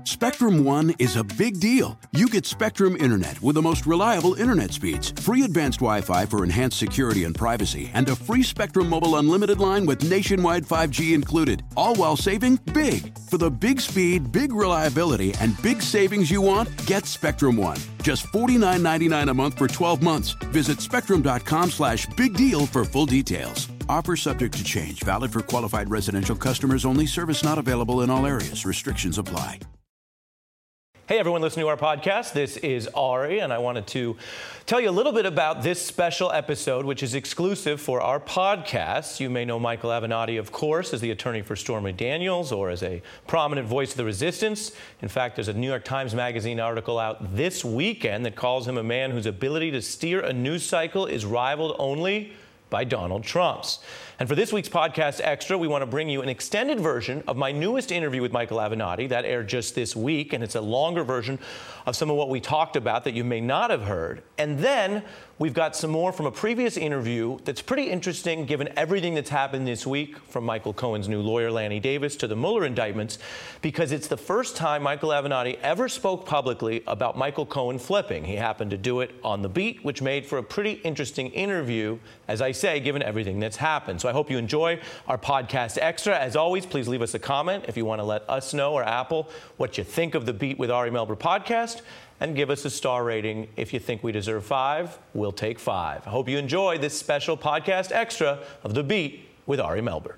Spectrum One is a big deal. You get Spectrum Internet with the most reliable internet speeds, free advanced Wi-Fi for enhanced security and privacy, and a free Spectrum Mobile Unlimited line with nationwide 5G included, all while saving big. For the big speed, big reliability, and big savings you want, get Spectrum One. Just $49.99 a month for 12 months. Visit spectrum.com/big deal for full details. Offer subject to change. Valid for qualified residential customers only. Service not available in all areas. Restrictions apply. Hey everyone listening to our podcast, this is Ari, and I wanted to tell you a little bit about this special episode, which is exclusive for our podcast. You may know Michael Avenatti, of course, as the attorney for Stormy Daniels or as a prominent voice of the resistance. In fact, there's a New York Times Magazine article out this weekend that calls him a man whose ability to steer a news cycle is rivaled only by Donald Trump's. And for this week's Podcast Extra, we want to bring you an extended version of my newest interview with Michael Avenatti. That aired just this week, and it's a longer version of some of what we talked about that you may not have heard. And then we've got some more from a previous interview that's pretty interesting given everything that's happened this week, from Michael Cohen's new lawyer, Lanny Davis, to the Mueller indictments, because it's the first time Michael Avenatti ever spoke publicly about Michael Cohen flipping. He happened to do it on The Beat, which made for a pretty interesting interview, as I say, given everything that's happened. So I hope you enjoy our Podcast Extra. As always, please leave us a comment if you want to let us know, or Apple, what you think of the Beat with Ari Melber podcast, and give us a star rating. If you think we deserve 5, we'll take 5. I hope you enjoy this special Podcast Extra of The Beat with Ari Melber.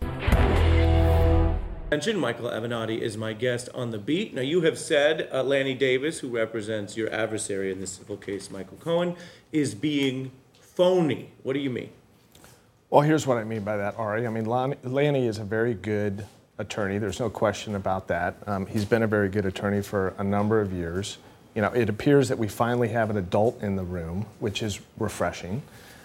Michael Avenatti is my guest on The Beat. Now, you have said Lanny Davis, who represents your adversary in this civil case, Michael Cohen, is being phony. What do you mean? Well, here's what I mean by that, Ari. I mean, Lanny is a very good attorney. There's no question about that. He's been a very good attorney for a number of years. You know, it appears that we finally have an adult in the room, which is refreshing.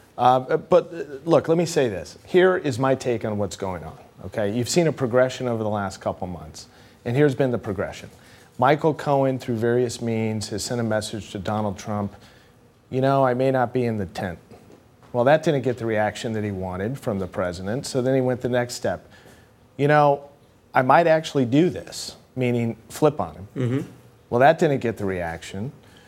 But look, let me say this. Here is my take on what's going on, okay? You've seen a progression over the last couple months, and here's been the progression. Michael Cohen, through various means, has sent a message to Donald Trump, you know, I may not be in the tent. Well, that didn't get the reaction that he wanted from the president, so then he went the next step. You know, I might actually do this, meaning flip on him. Mm-hmm. Well, that didn't get the reaction.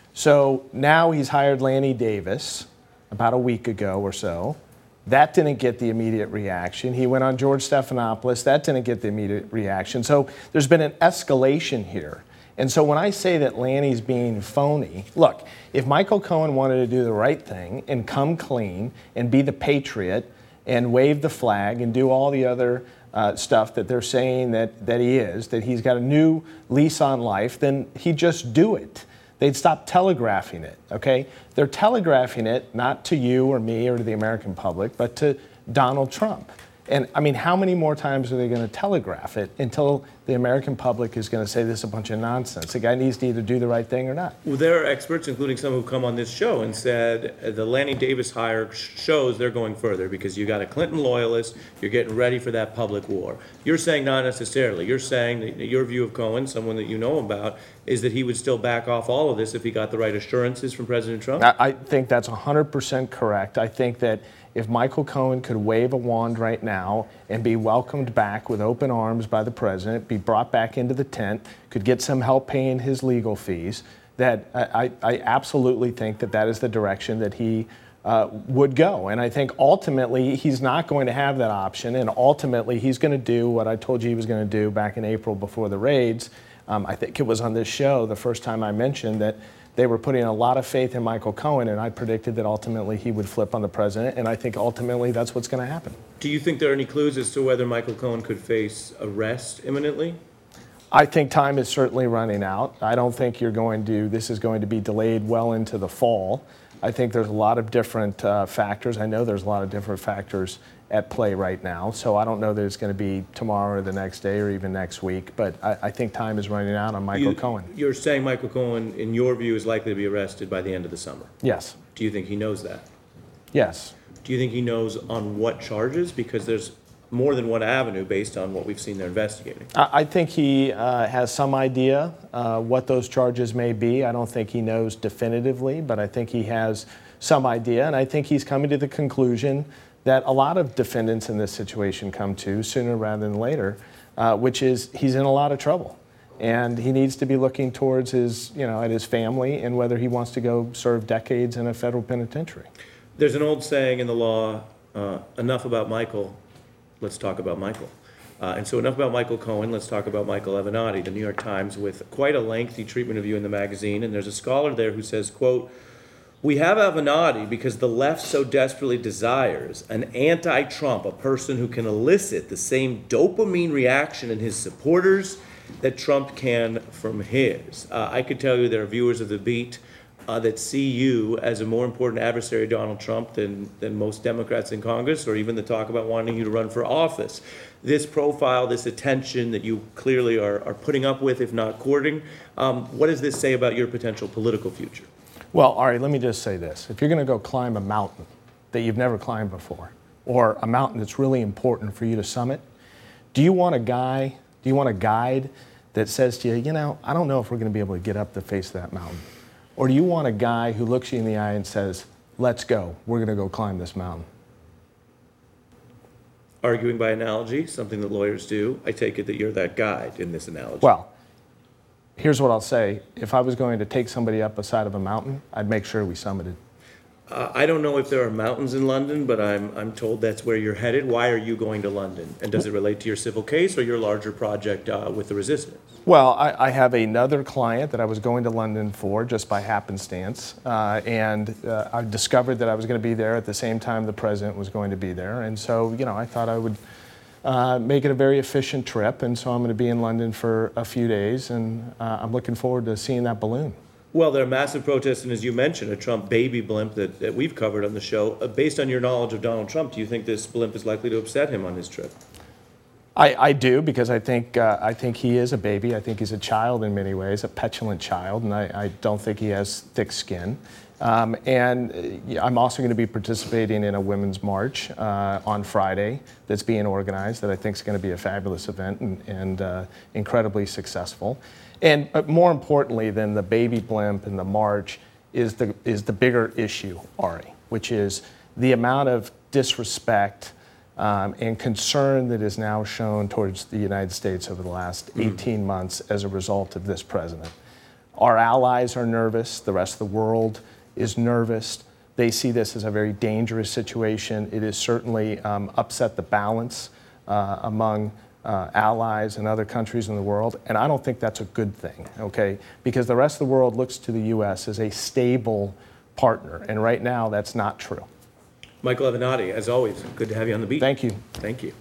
So now he's hired Lanny Davis about a week ago or so. That didn't get the immediate reaction. He went on George Stephanopoulos. That didn't get the immediate reaction. So there's been an escalation here. And so when I say that Lanny's being phony, look, if Michael Cohen wanted to do the right thing and come clean and be the patriot and wave the flag and do all the other stuff that they're saying that he is, that he's got a new lease on life, then he'd just do it. They'd stop telegraphing it, okay? They're telegraphing it not to you or me or to the American public, but to Donald Trump. And I mean, how many more times are they going to telegraph it until the American public is going to say this is a bunch of nonsense? The guy needs to either do the right thing or not. Well, there are experts, including some who've come on this show and said the Lanny Davis hire shows they're going further because you got a Clinton loyalist, you're getting ready for that public war. You're saying not necessarily. You're saying that your view of Cohen, someone that you know about, is that he would still back off all of this if he got the right assurances from President Trump? I think that's 100% correct. I think that if Michael Cohen could wave a wand right now and be welcomed back with open arms by the president, be brought back into the tent, could get some help paying his legal fees, that I absolutely think that that is the direction that he would go. And I think ultimately he's not going to have that option, and ultimately he's going to do what I told you he was going to do back in April before the raids. I think it was on this show the first time I mentioned that they were putting a lot of faith in Michael Cohen, and I predicted that ultimately he would flip on the president, and I think ultimately that's what's going to happen. Do you think there are any clues as to whether Michael Cohen could face arrest imminently? I think time is certainly running out. I don't think this is going to be delayed well into the fall. I think there's a lot of different factors. I know there's a lot of different factors at play right now, so I don't know that it's going to be tomorrow or the next day or even next week, but I think time is running out on Michael Cohen. You're saying Michael Cohen, in your view, is likely to be arrested by the end of the summer? Yes. Do you think he knows that? Yes. Do you think he knows on what charges? Because there's more than one avenue based on what we've seen they're investigating. I think he has some idea what those charges may be. I don't think he knows definitively, but I think he has some idea, and I think he's coming to the conclusion that a lot of defendants in this situation come to sooner rather than later, which is he's in a lot of trouble. And he needs to be looking towards his, at his family and whether he wants to go serve decades in a federal penitentiary. There's an old saying in the law, enough about Michael, let's talk about Michael. And so enough about Michael Cohen, let's talk about Michael Avenatti, the New York Times, with quite a lengthy treatment of you in the magazine. And there's a scholar there who says, quote, "We have Avenatti because the left so desperately desires an anti-Trump, a person who can elicit the same dopamine reaction in his supporters that Trump can from his." I could tell you there are viewers of The Beat that see you as a more important adversary of Donald Trump than most Democrats in Congress, or even the talk about wanting you to run for office. This profile, this attention that you clearly are putting up with, if not courting, what does this say about your potential political future? Well, Ari, let me just say this. If you're going to go climb a mountain that you've never climbed before, or a mountain that's really important for you to summit, do you want a guide that says to you, I don't know if we're going to be able to get up the face of that mountain? Or do you want a guy who looks you in the eye and says, let's go, we're going to go climb this mountain? Arguing by analogy, something that lawyers do, I take it that you're that guide in this analogy. Well, here's what I'll say. If I was going to take somebody up a side of a mountain, I'd make sure we summited. I don't know if there are mountains in London, but I'm told that's where you're headed. Why are you going to London? And does it relate to your civil case or your larger project with the resistance? Well, I have another client that I was going to London for just by happenstance, and I discovered that I was going to be there at the same time the president was going to be there, and so I thought I would make it a very efficient trip, and so I'm going to be in London for a few days, and I'm looking forward to seeing that balloon. Well, there are massive protests, and as you mentioned, a Trump baby blimp that we've covered on the show. Based on your knowledge of Donald Trump, do you think this blimp is likely to upset him on his trip? I do, because I think he is a baby. I think he's a child in many ways, a petulant child, and I don't think he has thick skin. And I'm also going to be participating in a women's march on Friday that's being organized that I think is going to be a fabulous event and incredibly successful. And more importantly than the baby blimp and the march is the bigger issue, Ari, which is the amount of disrespect and concern that is now shown towards the United States over the last 18 months as a result of this president. Our allies are nervous. The rest of the world is nervous. They see this as a very dangerous situation. It has certainly upset the balance among allies and other countries in the world, and I don't think that's a good thing, okay? Because the rest of the world looks to the U.S. as a stable partner, and right now that's not true. Michael Avenatti, as always, good to have you on The Beat. Thank you. Thank you.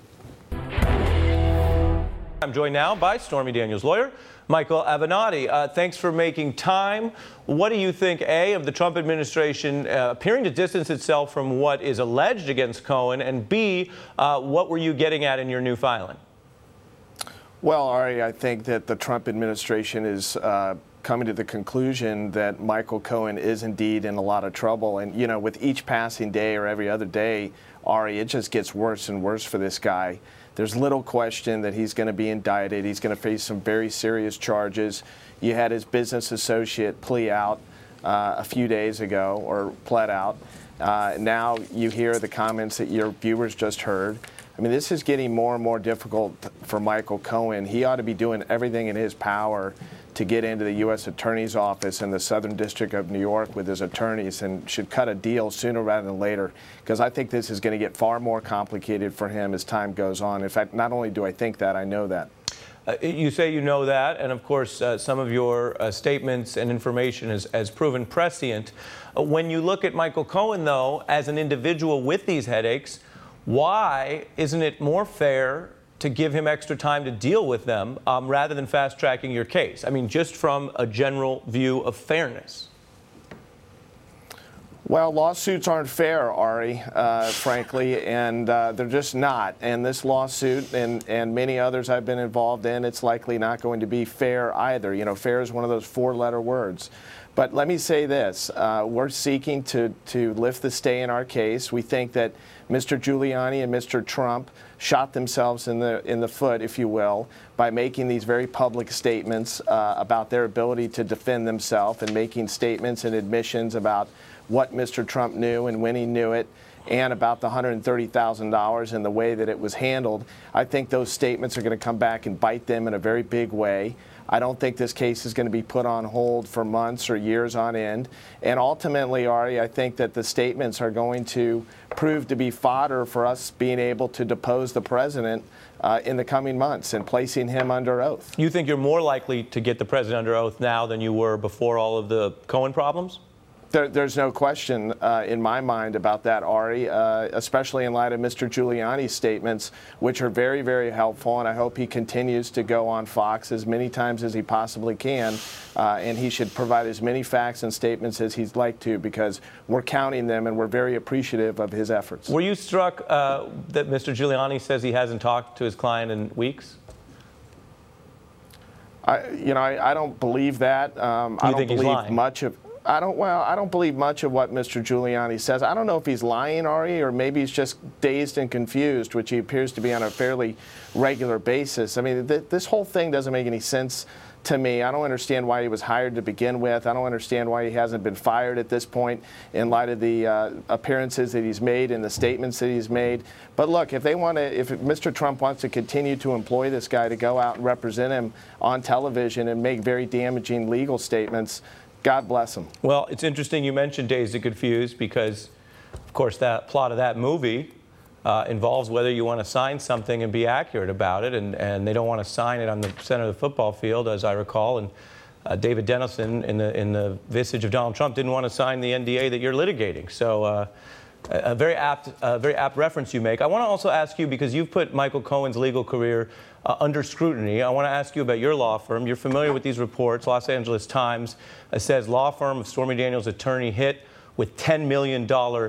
I'm joined now by Stormy Daniels' lawyer, Michael Avenatti. Thanks for making time. What do you think, A, of the Trump administration appearing to distance itself from what is alleged against Cohen, and B, what were you getting at in your new filing? Well, Ari, I think that the Trump administration is coming to the conclusion that Michael Cohen is indeed in a lot of trouble. And, with each passing day or every other day, Ari, it just gets worse and worse for this guy. There's little question that he's going to be indicted. He's going to face some very serious charges. You had his business associate plea out a few days ago, or pled out. Now you hear the comments that your viewers just heard. I mean, this is getting more and more difficult for Michael Cohen. He ought to be doing everything in his power to get into the U.S. Attorney's Office in the Southern District of New York with his attorneys, and should cut a deal sooner rather than later, because I think this is going to get far more complicated for him as time goes on. In fact, not only do I think that, I know that. You say you know that, and of course, some of your statements and information has proven prescient. When you look at Michael Cohen, though, as an individual with these headaches, why isn't it more fair to give him extra time to deal with them rather than fast-tracking your case? I mean, just from a general view of fairness. Well, lawsuits aren't fair, Ari, frankly, and they're just not. And this lawsuit and many others I've been involved in, it's likely not going to be fair either. Fair is one of those four-letter words. But let me say this. We're seeking to lift the stay in our case. We think that Mr. Giuliani and Mr. Trump shot themselves in the foot, if you will, by making these very public statements about their ability to defend themselves, and making statements and admissions about what Mr. Trump knew and when he knew it, and about the $130,000 and the way that it was handled. I think those statements are going to come back and bite them in a very big way. I don't think this case is going to be put on hold for months or years on end. And ultimately, Ari, I think that the statements are going to prove to be fodder for us being able to depose the president in the coming months and placing him under oath. You think you're more likely to get the president under oath now than you were before all of the Cohen problems? There's no question in my mind about that, Ari, especially in light of Mr. Giuliani's statements, which are very, very helpful, and I hope he continues to go on Fox as many times as he possibly can, and he should provide as many facts and statements as he'd like to, because we're counting them and we're very appreciative of his efforts. Were you struck that Mr. Giuliani says he hasn't talked to his client in weeks? I don't believe that. I don't believe much of. I don't believe much of what Mr. Giuliani says. I don't know if he's lying, Ari, or maybe he's just dazed and confused, which he appears to be on a fairly regular basis. I mean, this whole thing doesn't make any sense to me. I don't understand why he was hired to begin with. I don't understand why he hasn't been fired at this point in light of the appearances that he's made and the statements that he's made. But look, if Mr. Trump wants to continue to employ this guy to go out and represent him on television and make very damaging legal statements, God bless him. Well, it's interesting you mentioned Dazed and Confused because, of course, that plot of that movie involves whether you want to sign something and be accurate about it, and they don't want to sign it on the center of the football field, as I recall. And David Dennison, in the visage of Donald Trump, didn't want to sign the NDA that you're litigating. So a very apt reference you make. I want to also ask you, because you've put Michael Cohen's legal career under scrutiny, I want to ask you about your law firm. You're familiar with these reports. Los Angeles Times says law firm of Stormy Daniels' attorney hit with $10 million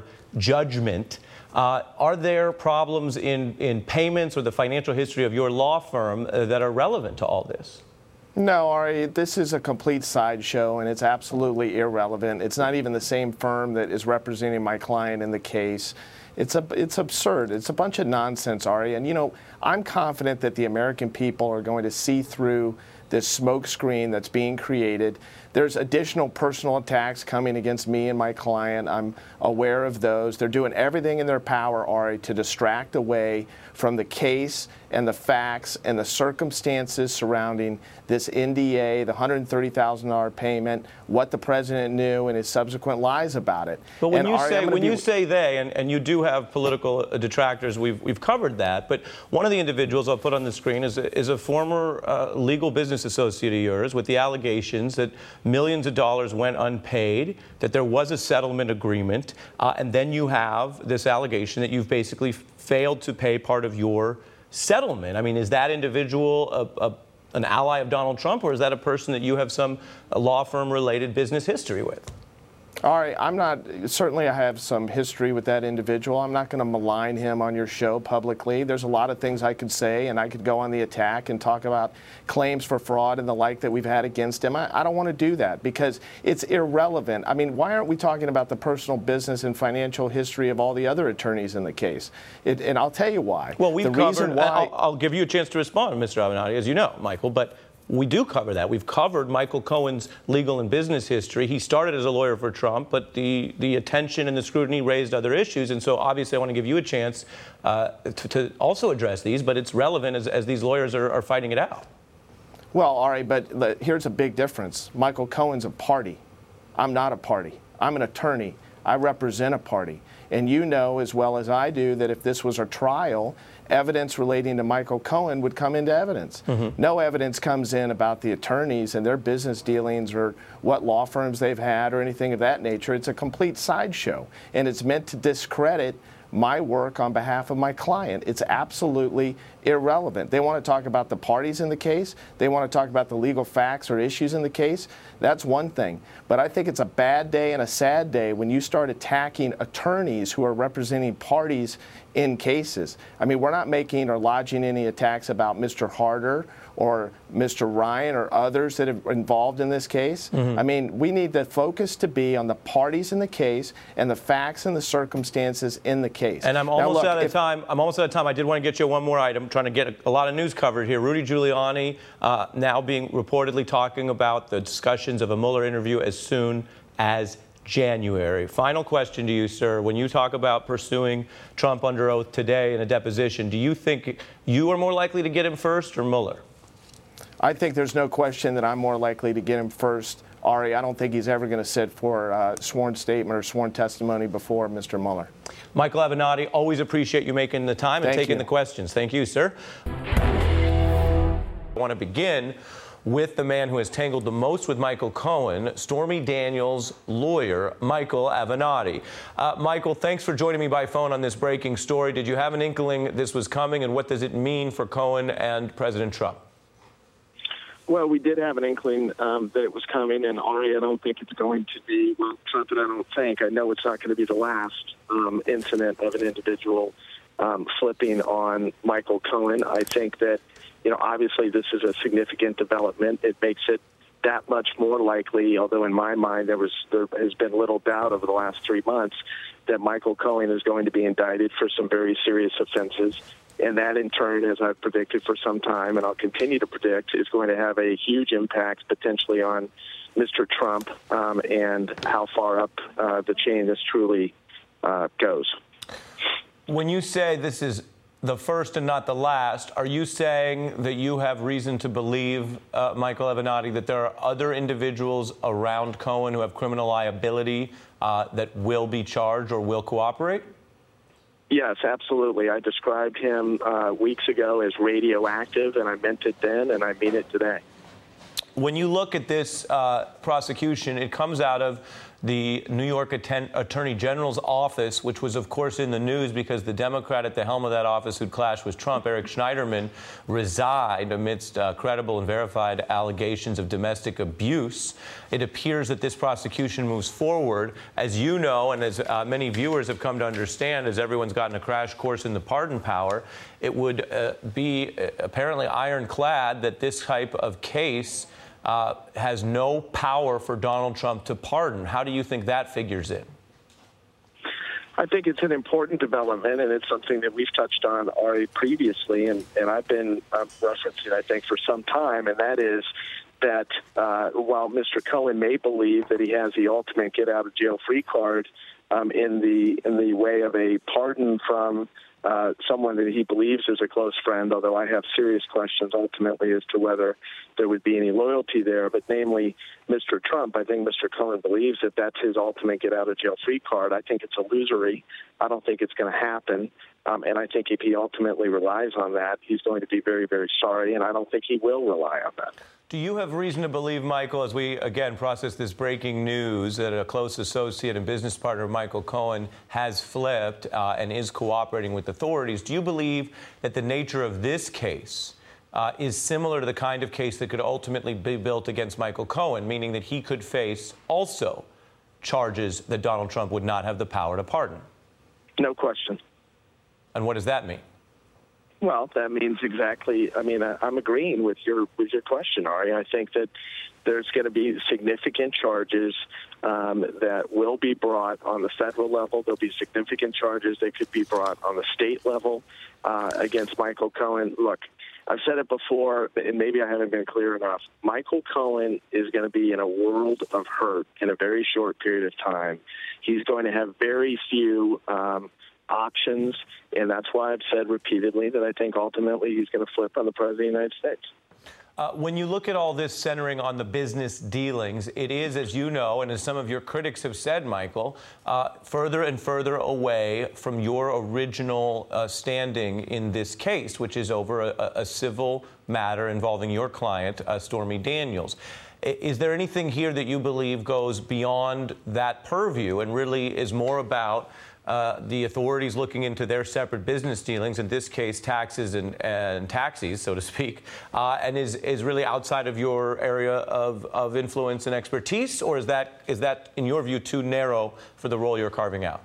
judgment. Are there problems in payments or the financial history of your law firm that are relevant to all this? No, Ari, this is a complete sideshow, and it's absolutely irrelevant. It's not even the same firm that is representing my client in the case. It's absurd. It's a bunch of nonsense, Ari. And, I'm confident that the American people are going to see through this smoke screen that's being created. There's additional personal attacks coming against me and my client. I'm aware of those. They're doing everything in their power, Ari, to distract away from the case and the facts and the circumstances surrounding this NDA, the $130,000 payment, what the president knew, and his subsequent lies about it. But when you say they, and you do have political detractors, we've covered that. But one of the individuals I'll put on the screen is a former legal business associate of yours with the allegations that millions of dollars went unpaid, that there was a settlement agreement, and then you have this allegation that you've basically failed to pay part of your settlement. I mean, is that individual an ally of Donald Trump, or is that a person that you have some law firm-related business history with? All right, certainly I have some history with that individual. I'm not going to malign him on your show publicly. There's a lot of things I could say, and I could go on the attack and talk about claims for fraud and the like that we've had against him. I don't want to do that because it's irrelevant. I mean, why aren't we talking about the personal business and financial history of all the other attorneys in the case? And I'll tell you why. Well, I'll give you a chance to respond, Mr. Avenatti, as you know, Michael, but we do cover that. We've covered Michael Cohen's legal and business history. He started as a lawyer for Trump, but the attention and the scrutiny raised other issues. And so obviously I want to give you a chance to also address these, but it's relevant as these lawyers are fighting it out. Well, all right, but here's a big difference. Michael Cohen's a party. I'm not a party. I'm an attorney. I represent a party. And you know as well as I do that if this was a trial, evidence relating to Michael Cohen would come into evidence. Mm-hmm. No evidence comes in about the attorneys and their business dealings or what law firms they've had or anything of that nature. It's a complete sideshow, and it's meant to discredit my work on behalf of my client. It's absolutely irrelevant. They want to talk about the parties in the case. They want to talk about the legal facts or issues in the case. That's one thing. But I think it's a bad day and a sad day when you start attacking attorneys who are representing parties in cases. I mean, we're not making or lodging any attacks about Mr. Harder or Mr. Ryan or others that are involved in this case. Mm-hmm. I mean, we need the focus to be on the parties in the case and the facts and the circumstances in the case. And I'm almost out of time. I did want to get you one more item. I'm trying to get a lot of news covered here. Rudy Giuliani now being reportedly talking about the discussions of a Mueller interview as soon as January. Final question to you, sir. When you talk about pursuing Trump under oath today in a deposition, do you think you are more likely to get him first or Mueller? I think there's no question that I'm more likely to get him first. Ari, I don't think he's ever going to sit for a sworn statement or sworn testimony before Mr. Mueller. Michael Avenatti, always appreciate you making the time and taking the questions. Thank you, sir. I want to begin with the man who has tangled the most with Michael Cohen, Stormy Daniels' lawyer, Michael Avenatti. Michael, thanks for joining me by phone on this breaking story. Did you have an inkling this was coming, and what does it mean for Cohen and President Trump? Well, we did have an inkling that it was coming, and Ari, I don't think it's going to be, well, it's not that I don't think, I know it's not going to be the last incident of an individual flipping on Michael Cohen. I think that, obviously this is a significant development. It makes it that much more likely, although in my mind there has been little doubt over the last 3 months that Michael Cohen is going to be indicted for some very serious offenses. And that, in turn, as I've predicted for some time, and I'll continue to predict, is going to have a huge impact potentially on Mr. Trump and how far up the chain this truly goes. When you say this is the first and not the last, are you saying that you have reason to believe, Michael Avenatti, that there are other individuals around Cohen who have criminal liability that will be charged or will cooperate? Yes, absolutely. I described him weeks ago as radioactive, and I meant it then, and I mean it today. When you look at this prosecution, it comes out of the New York Attorney General's office, which was, of course, in the news because the Democrat at the helm of that office who'd clashed with Trump, Eric Schneiderman, resigned amidst credible and verified allegations of domestic abuse. It appears that this prosecution moves forward. As you know, and as many viewers have come to understand, as everyone's gotten a crash course in the pardon power, it would be apparently ironclad that this type of case has no power for Donald Trump to pardon. How do you think that figures in? I think it's an important development, and it's something that we've touched on already previously, and I've been referencing, I think, for some time, and that is that while Mr. Cohen may believe that he has the ultimate get-out-of-jail-free card in the way of a pardon from someone that he believes is a close friend, although I have serious questions ultimately as to whether there would be any loyalty there. But namely, Mr. Trump, I think Mr. Cohen believes that that's his ultimate get-out-of-jail-free card. I think it's illusory. I don't think it's going to happen. And I think if he ultimately relies on that, he's going to be very, very sorry, and I don't think he will rely on that. Do you have reason to believe, Michael, as we, again, process this breaking news, that a close associate and business partner of Michael Cohen has flipped and is cooperating with authorities? Do you believe that the nature of this case is similar to the kind of case that could ultimately be built against Michael Cohen, meaning that he could face also charges that Donald Trump would not have the power to pardon? No question. And what does that mean? Well, that means exactly. I mean, I'm agreeing with your question, Ari. I think that there's going to be significant charges that will be brought on the federal level. There'll be significant charges that could be brought on the state level against Michael Cohen. Look, I've said it before, and maybe I haven't been clear enough. Michael Cohen is going to be in a world of hurt in a very short period of time. He's going to have very few options, and that's why I've said repeatedly that I think ultimately he's going to flip on the President of the United States. When you look at all this centering on the business dealings, it is, as you know, and as some of your critics have said, Michael, further and further away from your original standing in this case, which is over a civil matter involving your client, Stormy Daniels. Is there anything here that you believe goes beyond that purview and really is more about the authorities looking into their separate business dealings, in this case taxes and taxis, so to speak, and is really outside of your area of influence and expertise? Or is that, in your view, too narrow for the role you're carving out?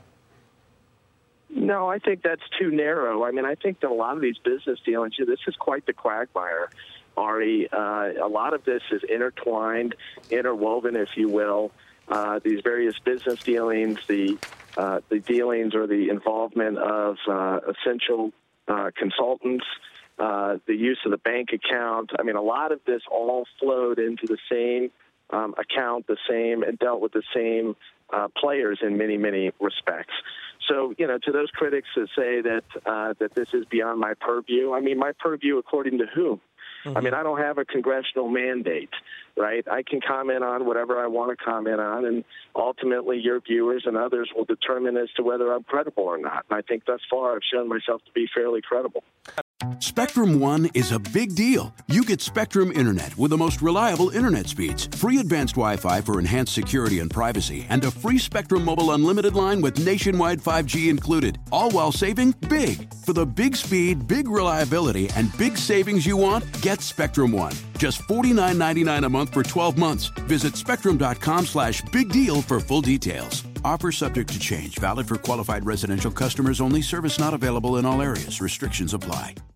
No, I think that's too narrow. I mean, I think that a lot of these business dealings, this is quite the quagmire, Ari. A lot of this is intertwined, interwoven, if you will. These various business dealings, the dealings or the involvement of essential consultants, the use of the bank account. I mean, a lot of this all flowed into the same account, and dealt with the same players in many, many respects. So, to those critics that say that this is beyond my purview, I mean, my purview according to whom? I mean, I don't have a congressional mandate, right? I can comment on whatever I want to comment on, and ultimately your viewers and others will determine as to whether I'm credible or not. And I think thus far I've shown myself to be fairly credible. Spectrum One is a big deal. You get Spectrum Internet with the most reliable internet speeds, free advanced Wi-Fi for enhanced security and privacy, and a free Spectrum Mobile unlimited line with nationwide 5G included, all while saving big. For the big speed, big reliability, and big savings you want, get Spectrum One. Just $49.99 a month for 12 months. Visit spectrum.com/big deal for full details. Offer subject to change. Valid for qualified residential customers only. Service not available in all areas. Restrictions apply.